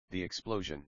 The explosion.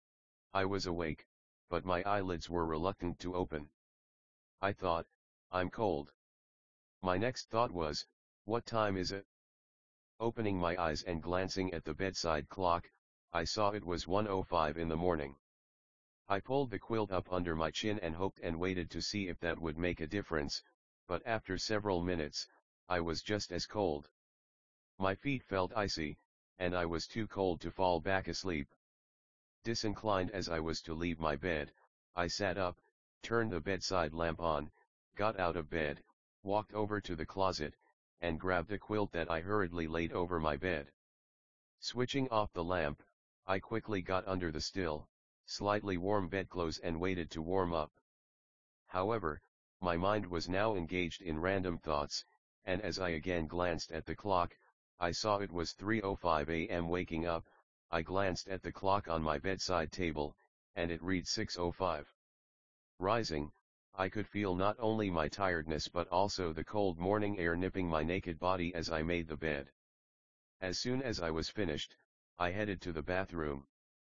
I was awake, but my eyelids were reluctant to open. I thought, I'm cold. My next thought was, what time is it? Opening my eyes and glancing at the bedside clock, I saw it was 1:05 in the morning. I pulled the quilt up under my chin and hoped and waited to see if that would make a difference, but after several minutes, I was just as cold. My feet felt icy, and I was too cold to fall back asleep. Disinclined as I was to leave my bed, I sat up, turned the bedside lamp on, got out of bed, walked over to the closet, and grabbed a quilt that I hurriedly laid over my bed. Switching off the lamp, I quickly got under the still, slightly warm bedclothes and waited to warm up. However, my mind was now engaged in random thoughts, and as I again glanced at the clock, I saw it was 3:05 a.m. Waking up, I glanced at the clock on my bedside table, and it read 6:05. Rising, I could feel not only my tiredness but also the cold morning air nipping my naked body as I made the bed. As soon as I was finished, I headed to the bathroom.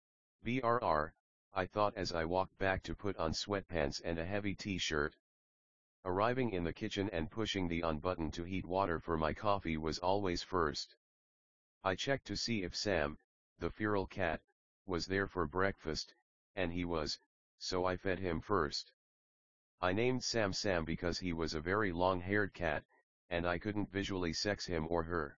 BRR, I thought as I walked back to put on sweatpants and a heavy t-shirt. Arriving in the kitchen and pushing the on button to heat water for my coffee was always first. I checked to see if Sam, the feral cat, was there for breakfast, and he was, so I fed him first. I named Sam Sam because he was a very long-haired cat, and I couldn't visually sex him or her.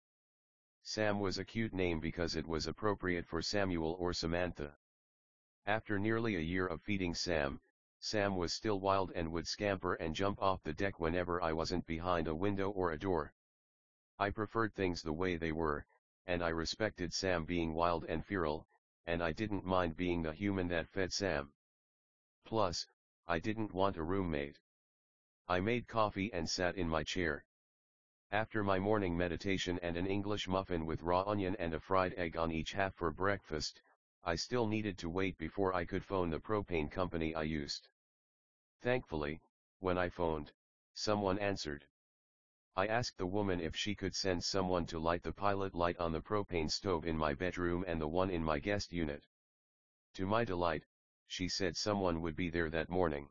Sam was a cute name because it was appropriate for Samuel or Samantha. After nearly a year of feeding Sam, Sam was still wild and would scamper and jump off the deck whenever I wasn't behind a window or a door. I preferred things the way they were, and I respected Sam being wild and feral, and I didn't mind being the human that fed Sam. Plus, I didn't want a roommate. I made coffee and sat in my chair. After my morning meditation and an English muffin with raw onion and a fried egg on each half for breakfast, I still needed to wait before I could phone the propane company I used. Thankfully, when I phoned, someone answered. I asked the woman if she could send someone to light the pilot light on the propane stove in my bedroom and the one in my guest unit. To my delight, she said someone would be there that morning.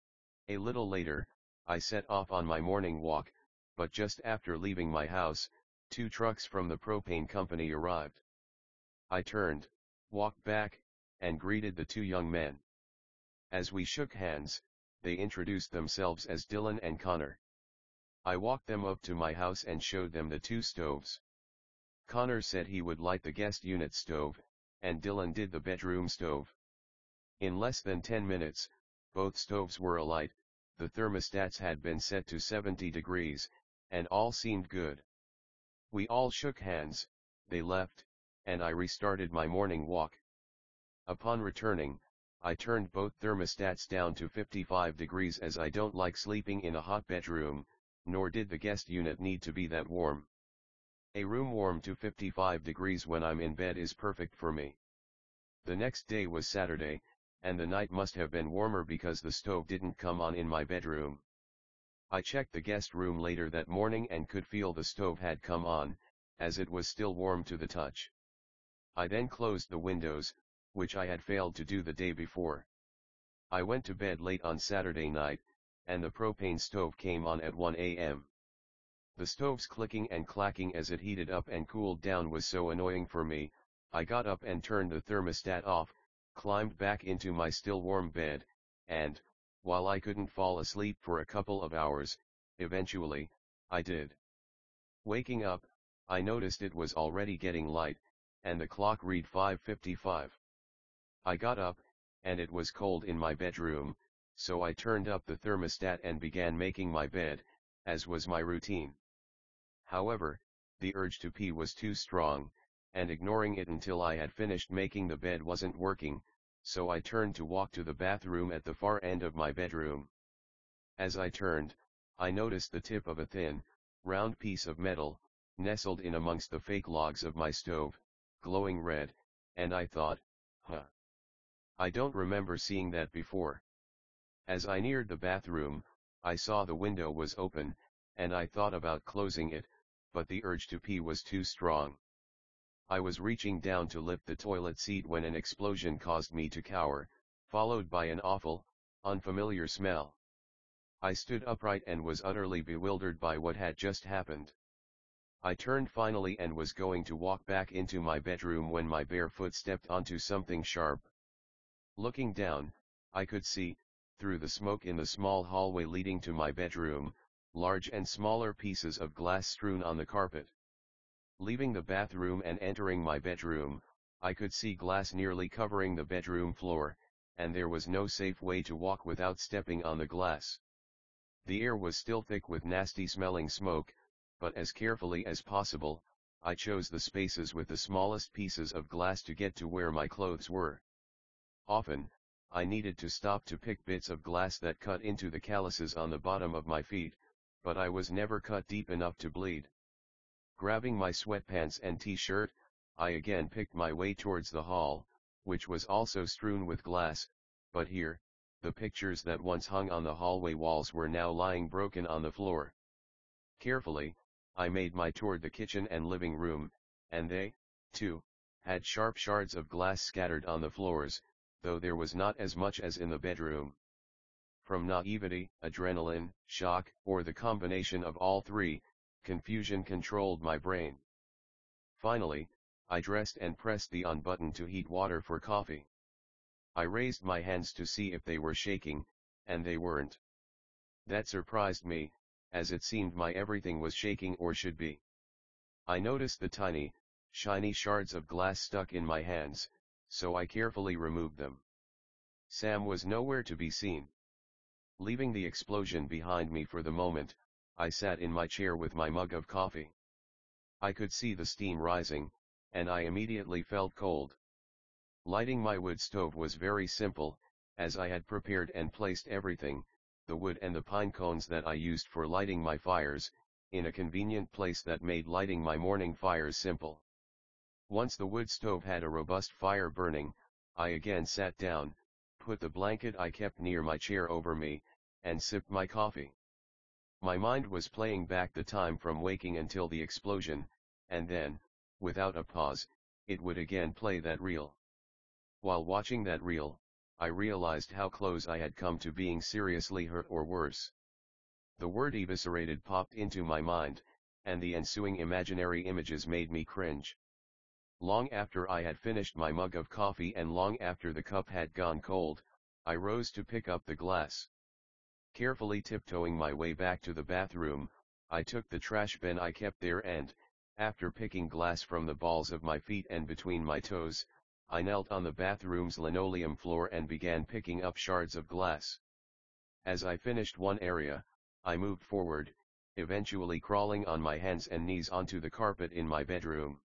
A little later, I set off on my morning walk, but just after leaving my house, 2 trucks from the propane company arrived. I turned, walked back, and greeted the 2 young men. As we shook hands, they introduced themselves as Dylan and Connor. I walked them up to my house and showed them the 2 stoves. Connor said he would light the guest unit stove, and Dylan did the bedroom stove. In less than 10 minutes, both stoves were alight, the thermostats had been set to 70 degrees, and all seemed good. We all shook hands, they left, and I restarted my morning walk. Upon returning, I turned both thermostats down to 55 degrees as I don't like sleeping in a hot bedroom, nor did the guest unit need to be that warm. A room warm to 55 degrees when I'm in bed is perfect for me. The next day was Saturday, and the night must have been warmer because the stove didn't come on in my bedroom. I checked the guest room later that morning and could feel the stove had come on, as it was still warm to the touch. I then closed the windows, which I had failed to do the day before. I went to bed late on Saturday night, and the propane stove came on at 1 a.m. The stove's clicking and clacking as it heated up and cooled down was so annoying for me. I got up and turned the thermostat off, climbed back into my still warm bed, and, while I couldn't fall asleep for a couple of hours, eventually, I did. Waking up, I noticed it was already getting light, and the clock read 5:55. I got up, and it was cold in my bedroom, so I turned up the thermostat and began making my bed, as was my routine. However, the urge to pee was too strong, and ignoring it until I had finished making the bed wasn't working, so I turned to walk to the bathroom at the far end of my bedroom. As I turned, I noticed the tip of a thin, round piece of metal, nestled in amongst the fake logs of my stove, glowing red, and I thought, huh. I don't remember seeing that before. As I neared the bathroom, I saw the window was open, and I thought about closing it, but the urge to pee was too strong. I was reaching down to lift the toilet seat when an explosion caused me to cower, followed by an awful, unfamiliar smell. I stood upright and was utterly bewildered by what had just happened. I turned finally and was going to walk back into my bedroom when my bare foot stepped onto something sharp. Looking down, I could see, through the smoke in the small hallway leading to my bedroom, large and smaller pieces of glass strewn on the carpet. Leaving the bathroom and entering my bedroom, I could see glass nearly covering the bedroom floor, and there was no safe way to walk without stepping on the glass. The air was still thick with nasty smelling smoke, but as carefully as possible, I chose the spaces with the smallest pieces of glass to get to where my clothes were. Often, I needed to stop to pick bits of glass that cut into the calluses on the bottom of my feet, but I was never cut deep enough to bleed. Grabbing my sweatpants and t-shirt, I again picked my way towards the hall, which was also strewn with glass, but here, the pictures that once hung on the hallway walls were now lying broken on the floor. Carefully, I made my toward the kitchen and living room, and they, too, had sharp shards of glass scattered on the floors, though there was not as much as in the bedroom. From naivety, adrenaline, shock, or the combination of all three, confusion controlled my brain. Finally, I dressed and pressed the on button to heat water for coffee. I raised my hands to see if they were shaking, and they weren't. That surprised me, as it seemed my everything was shaking or should be. I noticed the tiny, shiny shards of glass stuck in my hands, so I carefully removed them. Sam was nowhere to be seen. Leaving the explosion behind me for the moment, I sat in my chair with my mug of coffee. I could see the steam rising, and I immediately felt cold. Lighting my wood stove was very simple, as I had prepared and placed everything, the wood and the pine cones that I used for lighting my fires, in a convenient place that made lighting my morning fires simple. Once the wood stove had a robust fire burning, I again sat down, put the blanket I kept near my chair over me, and sipped my coffee. My mind was playing back the time from waking until the explosion, and then, without a pause, it would again play that reel. While watching that reel, I realized how close I had come to being seriously hurt or worse. The word eviscerated popped into my mind, and the ensuing imaginary images made me cringe. Long after I had finished my mug of coffee and long after the cup had gone cold, I rose to pick up the glass. Carefully tiptoeing my way back to the bathroom, I took the trash bin I kept there and, after picking glass from the balls of my feet and between my toes, I knelt on the bathroom's linoleum floor and began picking up shards of glass. As I finished one area, I moved forward, eventually crawling on my hands and knees onto the carpet in my bedroom.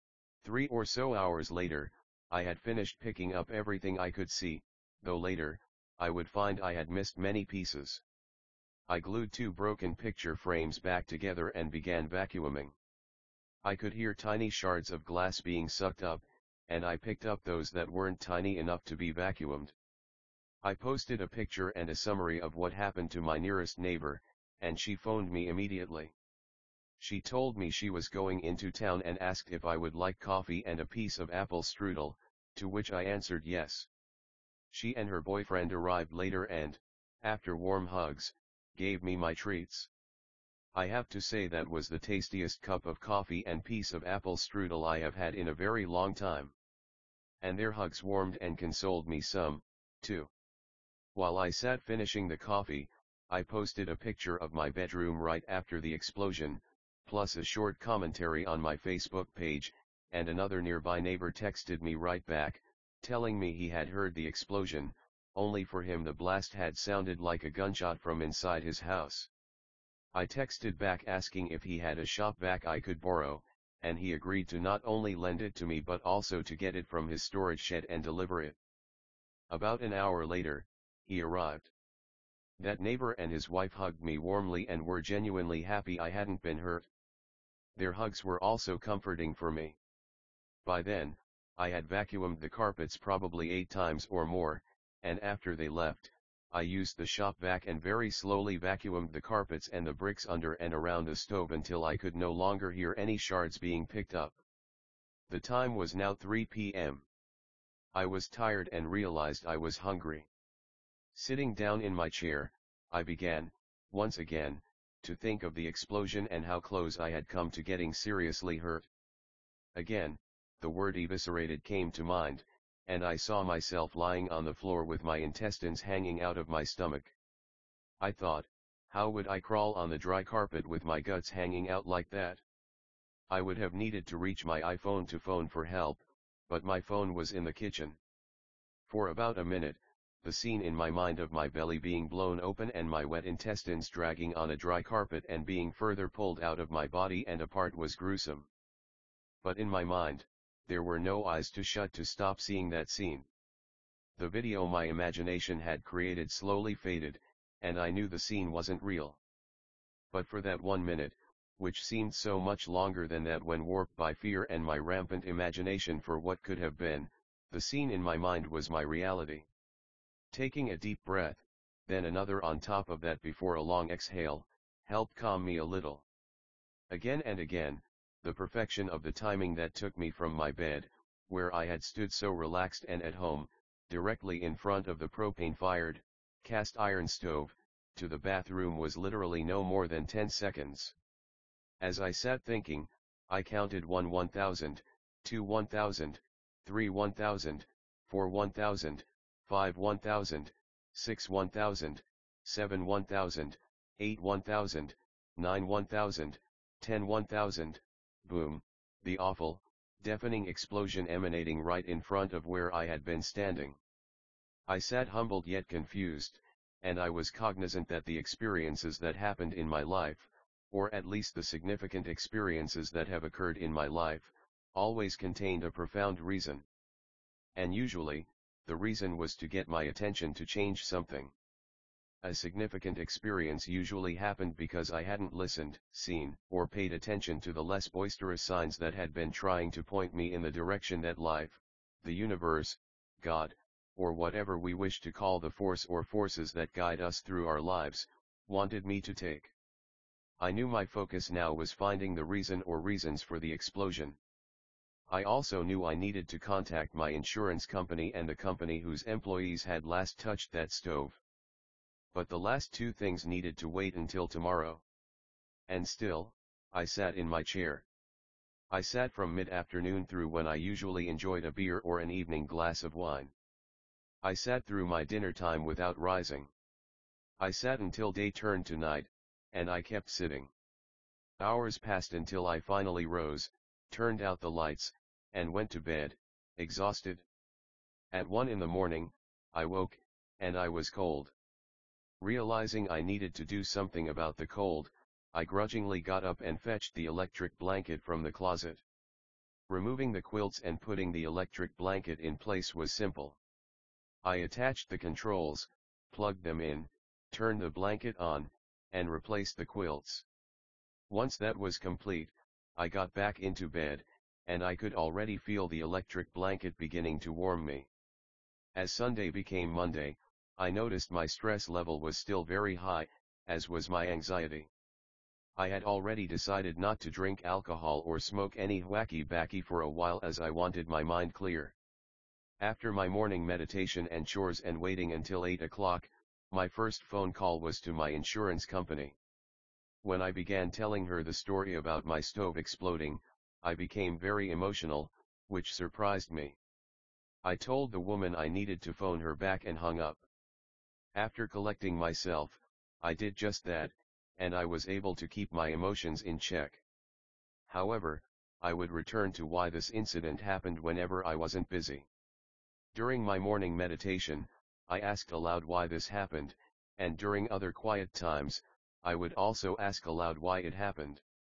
3 or so hours later, I had finished picking up everything I could see, though later, I would find I had missed many pieces. I glued 2 broken picture frames back together and began vacuuming. I could hear tiny shards of glass being sucked up, and I picked up those that weren't tiny enough to be vacuumed. I posted a picture and a summary of what happened to my nearest neighbor, and she phoned me immediately. She told me she was going into town and asked if I would like coffee and a piece of apple strudel, to which I answered yes. She and her boyfriend arrived later and, after warm hugs, gave me my treats. I have to say that was the tastiest cup of coffee and piece of apple strudel I have had in a very long time. And their hugs warmed and consoled me some, too. While I sat finishing the coffee, I posted a picture of my bedroom right after the explosion, plus a short commentary on my Facebook page, and another nearby neighbor texted me right back, telling me he had heard the explosion, only for him the blast had sounded like a gunshot from inside his house. I texted back asking if he had a shop vac I could borrow, and he agreed to not only lend it to me but also to get it from his storage shed and deliver it. About an hour later, he arrived. That neighbor and his wife hugged me warmly and were genuinely happy I hadn't been hurt. Their hugs were also comforting for me. By then, I had vacuumed the carpets probably 8 times or more, and after they left, I used the shop vac and very slowly vacuumed the carpets and the bricks under and around the stove until I could no longer hear any shards being picked up. The time was now 3 p.m. I was tired and realized I was hungry. Sitting down in my chair, I began, once again, to think of the explosion and how close I had come to getting seriously hurt. Again, the word eviscerated came to mind, and I saw myself lying on the floor with my intestines hanging out of my stomach. I thought, how would I crawl on the dry carpet with my guts hanging out like that? I would have needed to reach my iPhone to phone for help, but my phone was in the kitchen. For about a minute, the scene in my mind of my belly being blown open and my wet intestines dragging on a dry carpet and being further pulled out of my body and apart was gruesome. But in my mind, there were no eyes to shut to stop seeing that scene. The video my imagination had created slowly faded, and I knew the scene wasn't real. But for that 1 minute, which seemed so much longer than that when warped by fear and my rampant imagination for what could have been, the scene in my mind was my reality. Taking a deep breath, then another on top of that before a long exhale, helped calm me a little. Again and again, the perfection of the timing that took me from my bed, where I had stood so relaxed and at home, directly in front of the propane-fired, cast iron stove, to the bathroom was literally no more than 10 seconds. As I sat thinking, I counted 1 1,000, 2 1,000, 3 1,000, 4 1,000, 5 1,000, 6 1,000, 7 1,000, 8 1,000, 9 1,000, 10 1,000, boom, the awful, deafening explosion emanating right in front of where I had been standing. I sat humbled yet confused, and I was cognizant that the experiences that happened in my life, or at least the significant experiences that have occurred in my life, always contained a profound reason. And usually, the reason was to get my attention to change something. A significant experience usually happened because I hadn't listened, seen, or paid attention to the less boisterous signs that had been trying to point me in the direction that life, the universe, God, or whatever we wish to call the force or forces that guide us through our lives, wanted me to take. I knew my focus now was finding the reason or reasons for the explosion. I also knew I needed to contact my insurance company and the company whose employees had last touched that stove. But the last two things needed to wait until tomorrow. And still, I sat in my chair. I sat from mid-afternoon through when I usually enjoyed a beer or an evening glass of wine. I sat through my dinner time without rising. I sat until day turned to night, and I kept sitting. Hours passed until I finally rose, turned out the lights, and went to bed, exhausted. At 1 in the morning, I woke, and I was cold. Realizing I needed to do something about the cold, I grudgingly got up and fetched the electric blanket from the closet. Removing the quilts and putting the electric blanket in place was simple. I attached the controls, plugged them in, turned the blanket on, and replaced the quilts. Once that was complete, I got back into bed, and I could already feel the electric blanket beginning to warm me. As Sunday became Monday, I noticed my stress level was still very high, as was my anxiety. I had already decided not to drink alcohol or smoke any wacky-backy for a while as I wanted my mind clear. After my morning meditation and chores and waiting until 8 o'clock, my first phone call was to my insurance company. When I began telling her the story about my stove exploding, I became very emotional, which surprised me. I told the woman I needed to phone her back and hung up. After collecting myself, I did just that, and I was able to keep my emotions in check. However, I would return to why this incident happened whenever I wasn't busy. During my morning meditation, I asked aloud why this happened, and during other quiet times, I would also ask aloud why it happened.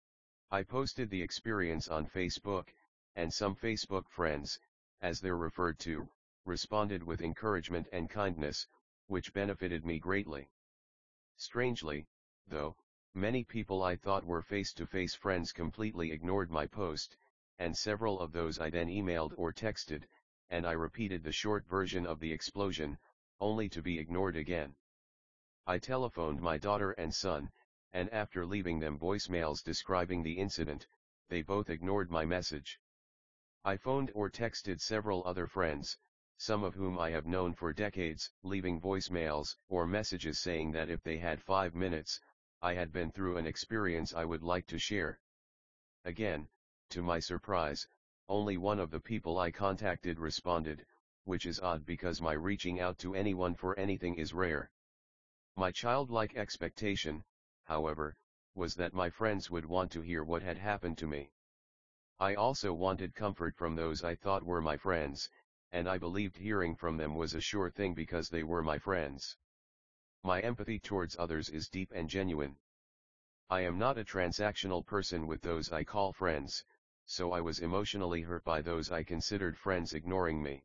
I posted the experience on Facebook, and some Facebook friends, as they're referred to, responded with encouragement and kindness, which benefited me greatly. Strangely, though, many people I thought were face-to-face friends completely ignored my post, and several of those I then emailed or texted, and I repeated the short version of the explosion, only to be ignored again. I telephoned my daughter and son, and after leaving them voicemails describing the incident, they both ignored my message. I phoned or texted several other friends, some of whom I have known for decades, leaving voicemails or messages saying that if they had 5 minutes, I had been through an experience I would like to share. Again, to my surprise, only one of the people I contacted responded, which is odd because my reaching out to anyone for anything is rare. My childlike expectation, however, was that my friends would want to hear what had happened to me. I also wanted comfort from those I thought were my friends, and I believed hearing from them was a sure thing because they were my friends. My empathy towards others is deep and genuine. I am not a transactional person with those I call friends, so I was emotionally hurt by those I considered friends ignoring me.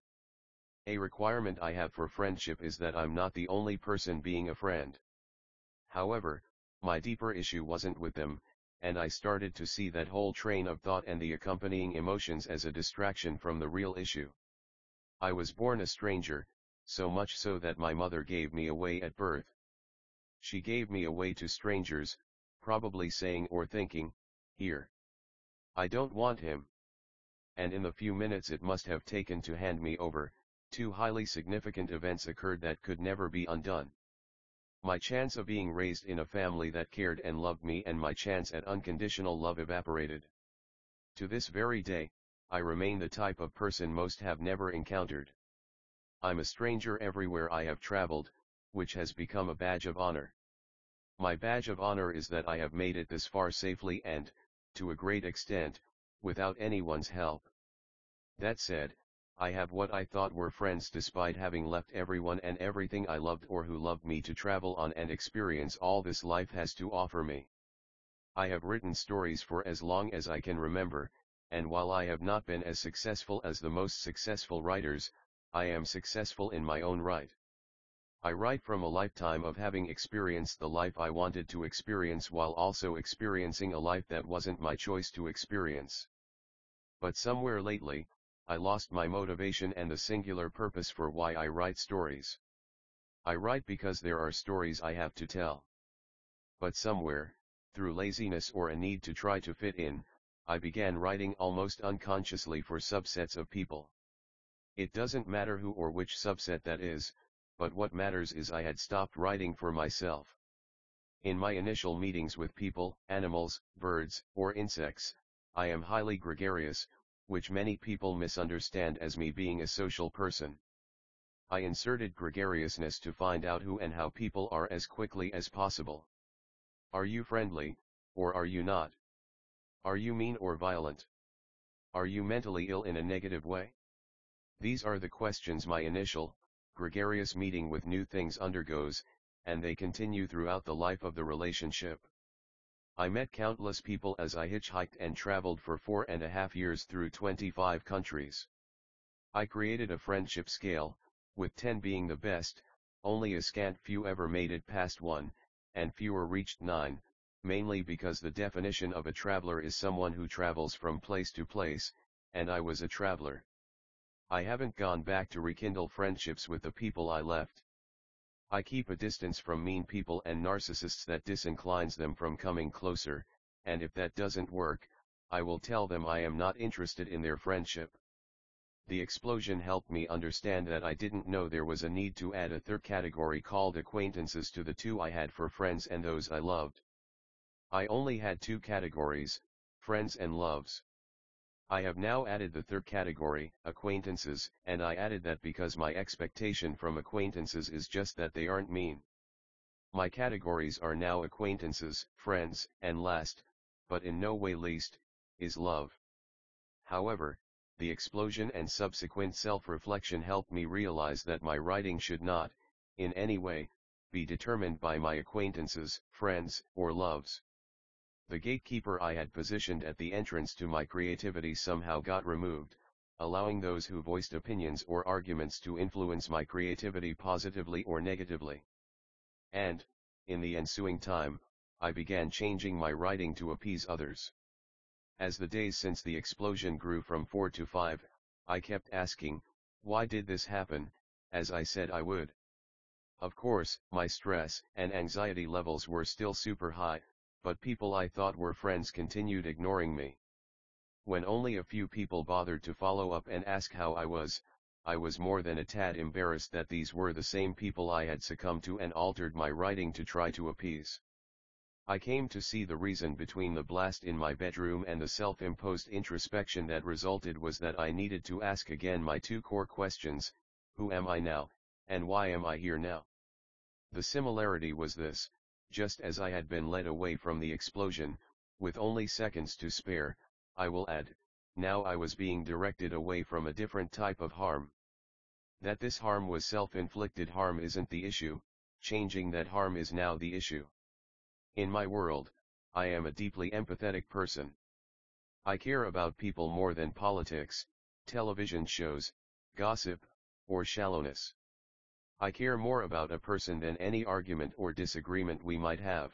A requirement I have for friendship is that I'm not the only person being a friend. However, my deeper issue wasn't with them, and I started to see that whole train of thought and the accompanying emotions as a distraction from the real issue. I was born a stranger, so much so that my mother gave me away at birth. She gave me away to strangers, probably saying or thinking, "Here. I don't want him." And in the few minutes it must have taken to hand me over, two highly significant events occurred that could never be undone. My chance of being raised in a family that cared and loved me and my chance at unconditional love evaporated. To this very day, I remain the type of person most have never encountered. I'm a stranger everywhere I have traveled, which has become a badge of honor. My badge of honor is that I have made it this far safely and, to a great extent, without anyone's help. That said, I have what I thought were friends despite having left everyone and everything I loved or who loved me to travel on and experience all this life has to offer me. I have written stories for as long as I can remember, and while I have not been as successful as the most successful writers, I am successful in my own right. I write from a lifetime of having experienced the life I wanted to experience while also experiencing a life that wasn't my choice to experience. But somewhere lately, I lost my motivation and the singular purpose for why I write stories. I write because there are stories I have to tell. But somewhere, through laziness or a need to try to fit in, I began writing almost unconsciously for subsets of people. It doesn't matter who or which subset that is, but what matters is I had stopped writing for myself. In my initial meetings with people, animals, birds, or insects, I am highly gregarious, which many people misunderstand as me being a social person. I inserted gregariousness to find out who and how people are as quickly as possible. Are you friendly, or are you not? Are you mean or violent? Are you mentally ill in a negative way? These are the questions my initial, gregarious meeting with new things undergoes, and they continue throughout the life of the relationship. I met countless people as I hitchhiked and traveled for 4.5 years through 25 countries. I created a friendship scale, with 10 being the best, only a scant few ever made it past 1, and fewer reached 9, mainly because the definition of a traveler is someone who travels from place to place, and I was a traveler. I haven't gone back to rekindle friendships with the people I left. I keep a distance from mean people and narcissists that disinclines them from coming closer, and if that doesn't work, I will tell them I am not interested in their friendship. The explosion helped me understand that I didn't know there was a need to add a third category called acquaintances to the two I had for friends and those I loved. I only had two categories, friends and loves. I have now added the third category, acquaintances, and I added that because my expectation from acquaintances is just that they aren't mean. My categories are now acquaintances, friends, and last, but in no way least, is love. However, the explosion and subsequent self-reflection helped me realize that my writing should not, in any way, be determined by my acquaintances, friends, or loves. The gatekeeper I had positioned at the entrance to my creativity somehow got removed, allowing those who voiced opinions or arguments to influence my creativity positively or negatively. And, in the ensuing time, I began changing my writing to appease others. As the days since the explosion grew from 4 to 5, I kept asking, why did this happen, as I said I would. Of course, my stress and anxiety levels were still super high, but people I thought were friends continued ignoring me. When only a few people bothered to follow up and ask how I was more than a tad embarrassed that these were the same people I had succumbed to and altered my writing to try to appease. I came to see the reason between the blast in my bedroom and the self-imposed introspection that resulted was that I needed to ask again my two core questions: who am I now, and why am I here now? The similarity was this: just as I had been led away from the explosion, with only seconds to spare, I will add, now I was being directed away from a different type of harm. That this harm was self-inflicted harm isn't the issue, changing that harm is now the issue. In my world, I am a deeply empathetic person. I care about people more than politics, television shows, gossip, or shallowness. I care more about a person than any argument or disagreement we might have.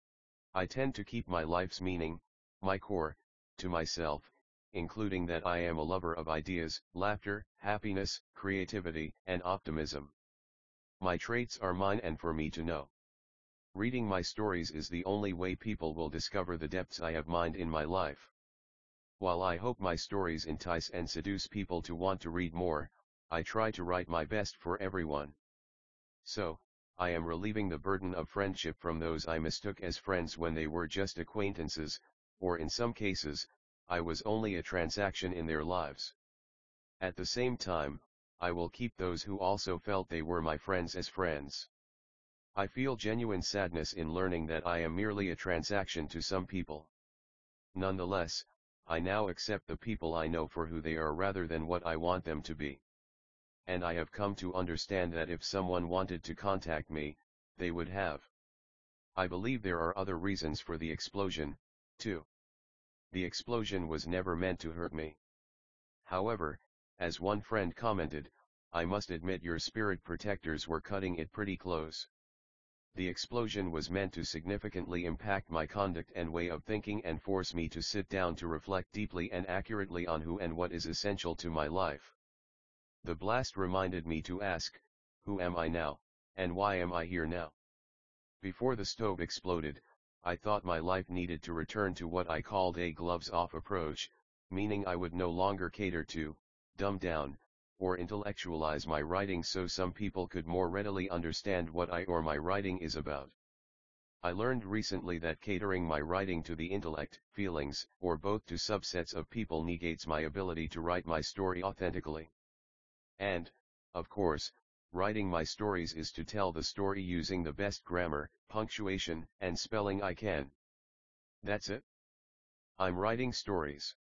I tend to keep my life's meaning, my core, to myself, including that I am a lover of ideas, laughter, happiness, creativity, and optimism. My traits are mine and for me to know. Reading my stories is the only way people will discover the depths I have mined in my life. While I hope my stories entice and seduce people to want to read more, I try to write my best for everyone. So, I am relieving the burden of friendship from those I mistook as friends when they were just acquaintances, or in some cases, I was only a transaction in their lives. At the same time, I will keep those who also felt they were my friends as friends. I feel genuine sadness in learning that I am merely a transaction to some people. Nonetheless, I now accept the people I know for who they are rather than what I want them to be. And I have come to understand that if someone wanted to contact me, they would have. I believe there are other reasons for the explosion, too. The explosion was never meant to hurt me. However, as one friend commented, I must admit your spirit protectors were cutting it pretty close. The explosion was meant to significantly impact my conduct and way of thinking and force me to sit down to reflect deeply and accurately on who and what is essential to my life. The blast reminded me to ask, who am I now, and why am I here now? Before the stove exploded, I thought my life needed to return to what I called a gloves-off approach, meaning I would no longer cater to, dumb down, or intellectualize my writing so some people could more readily understand what I or my writing is about. I learned recently that catering my writing to the intellect, feelings, or both to subsets of people negates my ability to write my story authentically. And, of course, writing my stories is to tell the story using the best grammar, punctuation, and spelling I can. That's it. I'm writing stories.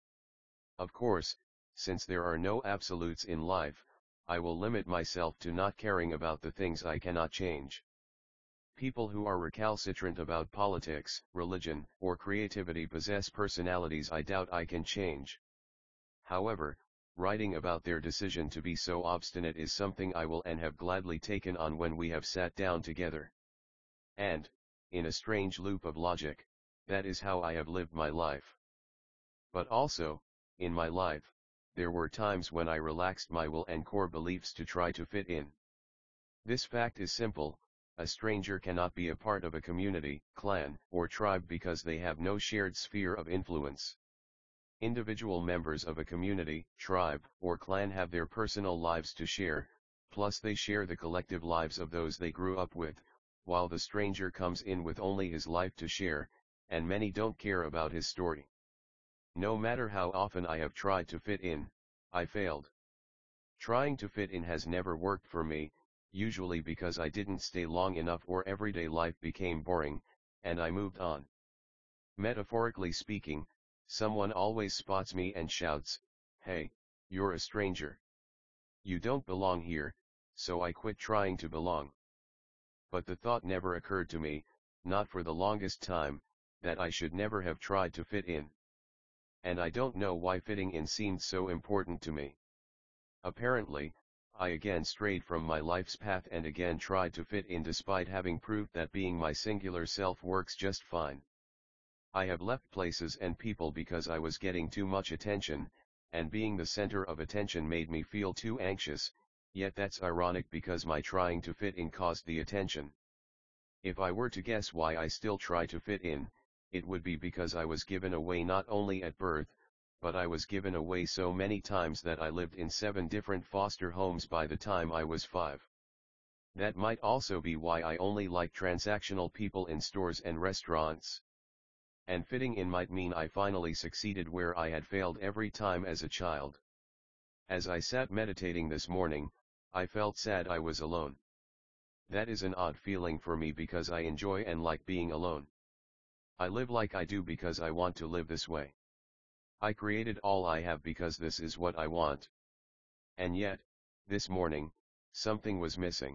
Of course, since there are no absolutes in life, I will limit myself to not caring about the things I cannot change. People who are recalcitrant about politics, religion, or creativity possess personalities I doubt I can change. However, writing about their decision to be so obstinate is something I will and have gladly taken on when we have sat down together. And, in a strange loop of logic, that is how I have lived my life. But also, in my life, there were times when I relaxed my will and core beliefs to try to fit in. This fact is simple: a stranger cannot be a part of a community, clan, or tribe because they have no shared sphere of influence. Individual members of a community, tribe, or clan have their personal lives to share, plus they share the collective lives of those they grew up with, while the stranger comes in with only his life to share, and many don't care about his story. No matter how often I have tried to fit in, I failed. Trying to fit in has never worked for me, usually because I didn't stay long enough or everyday life became boring, and I moved on. Metaphorically speaking, someone always spots me and shouts, "Hey, you're a stranger. You don't belong here," so I quit trying to belong. But the thought never occurred to me, not for the longest time, that I should never have tried to fit in. And I don't know why fitting in seemed so important to me. Apparently, I again strayed from my life's path and again tried to fit in despite having proved that being my singular self works just fine. I have left places and people because I was getting too much attention, and being the center of attention made me feel too anxious, yet that's ironic because my trying to fit in caused the attention. If I were to guess why I still try to fit in, it would be because I was given away not only at birth, but I was given away so many times that I lived in 7 different foster homes by the time I was 5. That might also be why I only like transactional people in stores and restaurants. And fitting in might mean I finally succeeded where I had failed every time as a child. As I sat meditating this morning, I felt sad I was alone. That is an odd feeling for me because I enjoy and like being alone. I live like I do because I want to live this way. I created all I have because this is what I want. And yet, this morning, something was missing.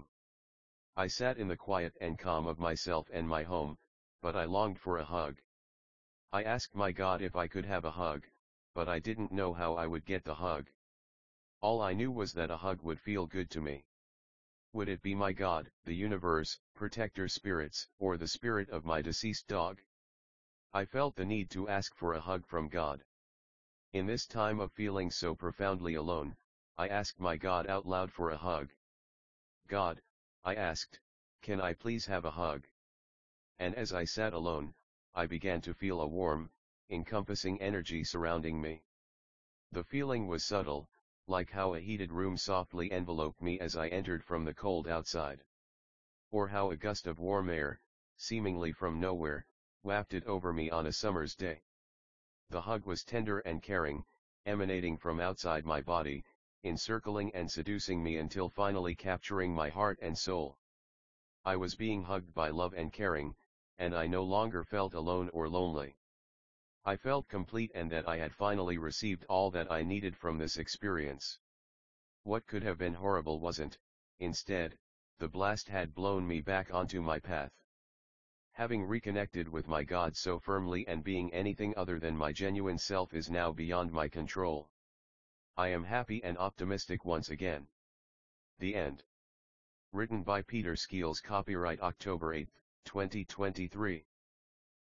I sat in the quiet and calm of myself and my home, but I longed for a hug. I asked my God if I could have a hug, but I didn't know how I would get the hug. All I knew was that a hug would feel good to me. Would it be my God, the universe, protector spirits, or the spirit of my deceased dog? I felt the need to ask for a hug from God. In this time of feeling so profoundly alone, I asked my God out loud for a hug. God, I asked, can I please have a hug? And as I sat alone, I began to feel a warm, encompassing energy surrounding me. The feeling was subtle, like how a heated room softly enveloped me as I entered from the cold outside. Or how a gust of warm air, seemingly from nowhere, wafted over me on a summer's day. The hug was tender and caring, emanating from outside my body, encircling and seducing me until finally capturing my heart and soul. I was being hugged by love and caring, and I no longer felt alone or lonely. I felt complete and that I had finally received all that I needed from this experience. What could have been horrible wasn't, instead, the blast had blown me back onto my path. Having reconnected with my God so firmly and being anything other than my genuine self is now beyond my control. I am happy and optimistic once again. The end. Written by Peter Skeels. Copyright October 8, 2023.